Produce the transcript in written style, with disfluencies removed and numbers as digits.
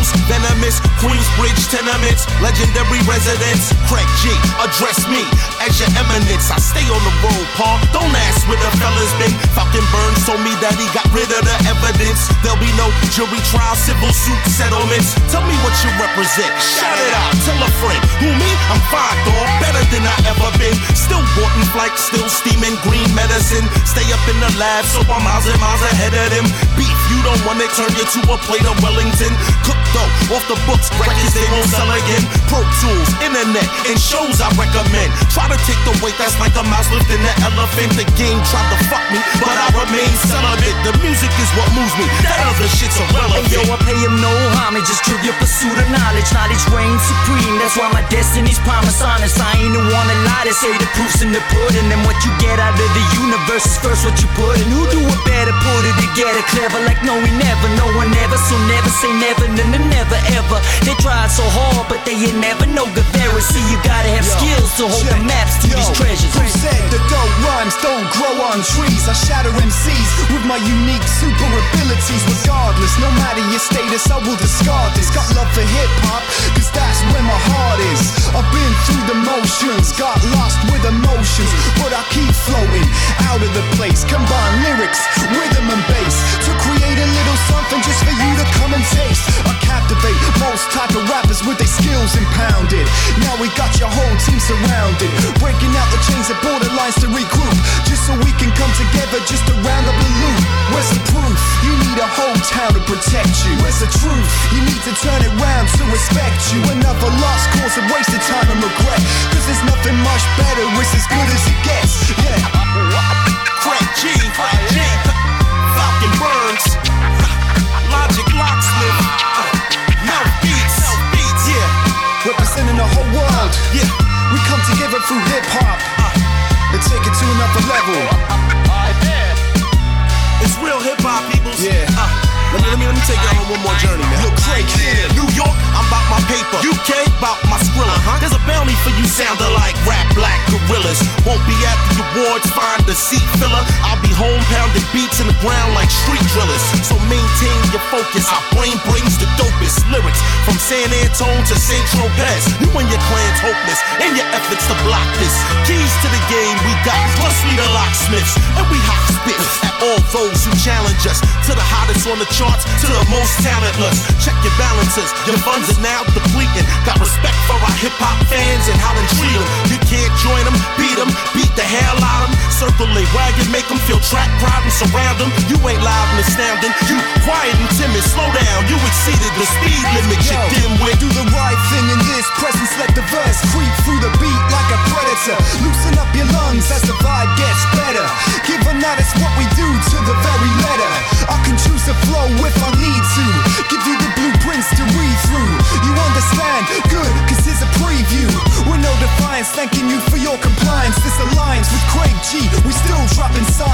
most venomous Queensbridge tenements, legendary residents. Craig G, address me as your eminence. I stay on the road, Paul. Don't ask where the fella's been. Falcon Burns told me that he got rid of the evidence. There'll be no jury trial, civil suit settlements. Tell me what you represent. Shout it out, tell a friend. Who me? I'm fine, dog. Better than I ever been. Still boarding flight, still steaming green medicine. Stay up in the lab, so I'm miles and miles ahead of them. Beef, you don't want it, turn you to a plate of Wellington. Cook dough, off the books, records they won't sell again. Pro Tools, internet, and shows I recommend. Try to take the weight, that's like a mouse lifting the elephant. The game tried to fuck me, but I remain celibate. The music is what moves me, that other shit's irrelevant. Hey yo, I pay him no homage, just trivial pursuit of knowledge. Knowledge reigns supreme, that's why my destiny's promise honest. I ain't the one to lie, they say the proof's in the pudding. And what you get out of the universe is first what you put in. Who do it better, put it together, clever like no we never, no one ever. So never say never, no never ever. They tried so hard, but they ain't never no good there. See, you gotta have skills to hold the maps to these treasures. Who said the dope rhymes don't grow on trees? I shatter MCs with my unique super abilities. Regardless, no matter your status, I will discard this. Got love for hip-hop, cause that's where my heart is. I've been through the motions, got lost with emotions, but I keep floating out of the place. Combine lyrics, rhythm and bass to create a little something just for you to come and taste. I captivate most type of rappers with their skills impounded. Now we got your whole team surrounded, breaking out the chains of borderlines to regroup, just so we can come together just to round up the loot. Where's the proof? You need a whole town to protect you. Where's the truth? You need to turn it round to respect you. Another lost cause of wasted time and regret, cause there's nothing much better, it's as good as it gets. Yeah. Craig G, Falcon Burns, Logic Locksmith, Mel Beats, yeah. Representing the whole world. Yeah. We come together through hip-hop and take it to another level. It's real hip-hop, peoples. Yeah. Let me take you on one more journey, man. Look, Craig here. New York, I'm about my paper. UK, about my Skrilla. There's a bounty for you sounding like rap black gorillas. Won't be at the awards, find a seat filler. I'll be home pounding beats in the ground like street drillers. So maintain your focus. Our brain brings the dopest lyrics from San Antone to Central Pass. You and your clan's hopeless in your efforts to block this. Keys to the game we got, plus we the locksmiths. And we hot spit at all those who challenge us. To the hottest on the charts, to the most talentless. Check your balances, your funds are now depleting. Got respect for our hip-hop fans and how they treat them. You can't join them, beat the hell out of them. Circle a wagon, make them feel track pride and surround them. You ain't loud and astounding, you quiet and timid. Slow down, you exceeded the speed limit, you dimwit. Do the right thing in this presence, let the verse creep through the beat like a predator. Loosen up your lungs as the vibe gets better. Give them that, it's what we do to the very letter. I can choose to flow if I need to, give you the blueprints to read through. You understand? Good, cause here's a preview. With no defiance, thanking you for your compliance. This aligns with Craig G, we still dropping signs.